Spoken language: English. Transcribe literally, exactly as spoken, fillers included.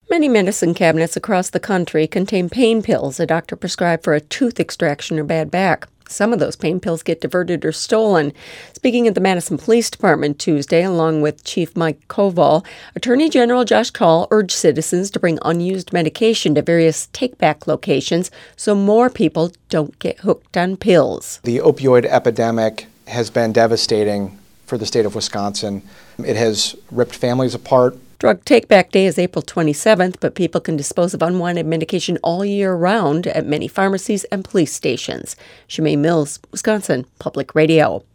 Many medicine cabinets across the country contain pain pills a doctor prescribed for a tooth extraction or bad back. Some of those pain pills get diverted or stolen. Speaking at the Madison Police Department Tuesday, along with Chief Mike Koval, Attorney General Josh Kaul urged citizens to bring unused medication to various take-back locations so more people don't get hooked on pills. The opioid epidemic has been devastating for the state of Wisconsin. It has ripped families apart. Drug Take-Back Day is April twenty-seventh, but people can dispose of unwanted medication all year round at many pharmacies and police stations. Shemaine Mills, Wisconsin Public Radio.